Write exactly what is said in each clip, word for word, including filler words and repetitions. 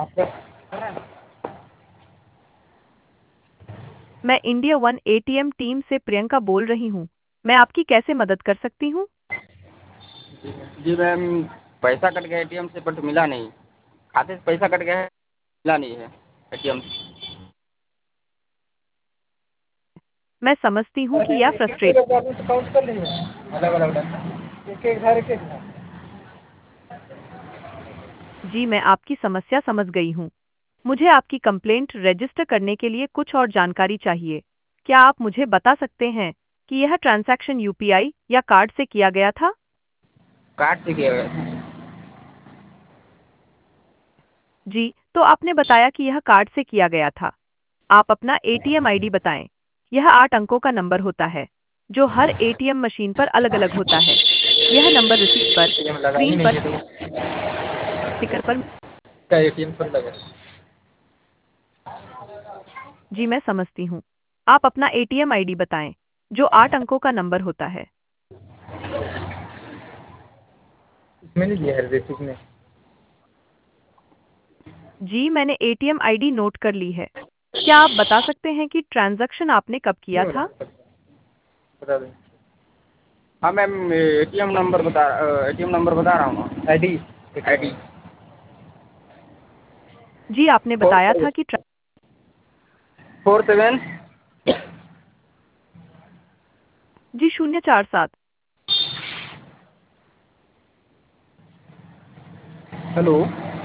मैं India one ATM team से प्रियंका बोल रही हूँ। मैं आपकी कैसे मदद कर सकती हूँ? जी मैम, पैसा कट गया एटीएम से बट मिला नहीं। खाते से पैसा कट गया है, मिला नहीं है एटीएम से। मैं समझती हूँ कि यह फ्रस्ट्रेट काउंट कर लीजिए अलग अलग एक एक घर एक एक घर। जी, मैं आपकी समस्या समझ गई हूँ। मुझे आपकी कंप्लेंट रजिस्टर करने के लिए कुछ और जानकारी चाहिए। क्या आप मुझे बता सकते हैं कि यह ट्रांजैक्शन यूपीआई या कार्ड से किया गया था? कार्ड से किया गया था। जी, तो आपने बताया कि यह कार्ड से किया गया था। आप अपना एटीएम आईडी बताएं। यह आठ अंकों का नंबर होता है, जो हर एटीएम मशीन पर अलग-अलग होता है। यह नंबर रिसीट पर, एटीएम लगा ही स्क्रीन नहीं पर, है तो स्टिकर पर। क्या एटीएम पर लगा? जी, मैं समझती हूँ। आप अपना एटीएम आईडी बताएं, जो आठ अंकों का नंबर होता है। इसमें नहीं दिया है रिसिप्ट में। जी, मैंने एटीएम आईडी नोट कर ली है। क्या आप बता सकते हैं कि ट्रांजैक्शन आपने कब किया नहीं बता था? सकता, बता दें। हाँ मैम, एटीएम नंबर बता एटीएम नंबर बता रहा हूँ। आईडी आईडी जी, आपने फोर बताया था कि ट्रा फोर सेवन जी, शून्य चार सात। हेलो।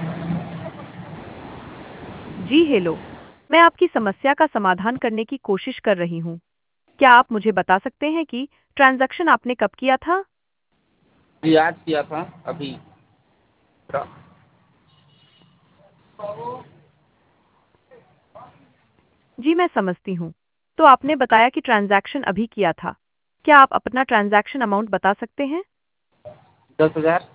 जी, हेलो। मैं आपकी समस्या का समाधान करने की कोशिश कर रही हूँ। क्या आप मुझे बता सकते हैं कि ट्रांजैक्शन आपने कब किया था? जी आज किया था अभी। जी, मैं समझती हूँ। तो आपने बताया कि ट्रांजैक्शन अभी किया था। क्या आप अपना ट्रांजैक्शन अमाउंट बता सकते हैं? दस हज़ार।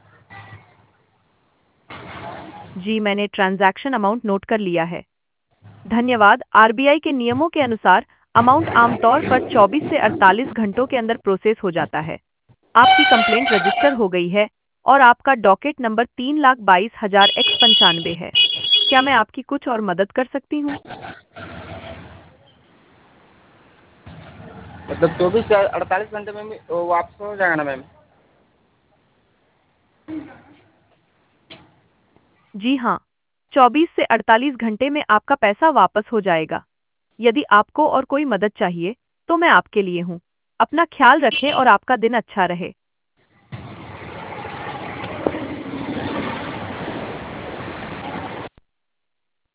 जी, मैंने ट्रांजैक्शन अमाउंट नोट कर लिया है। धन्यवाद। आरबीआई के नियमों के अनुसार अमाउंट आमतौर पर चौबीस से अड़तालीस घंटों के अंदर प्रोसेस हो जाता है। आपकी कंप्लेंट रजिस्टर हो गई है और आपका डॉकेट नंबर तीन लाख बाईस हजार एक्स पंचानवे है। क्या मैं आपकी कुछ और मदद कर सकती हूँ? मतलब चौबीस से अड़तालीस घंटे में भी वो वापस हो जाएगा ना मैम? जी हाँ, चौबीस से अड़तालीस घंटे में आपका पैसा वापस हो जाएगा। यदि आपको और कोई मदद चाहिए, तो मैं आपके लिए हूँ। अपना ख्याल रखें और आपका दिन अच्छा रहे।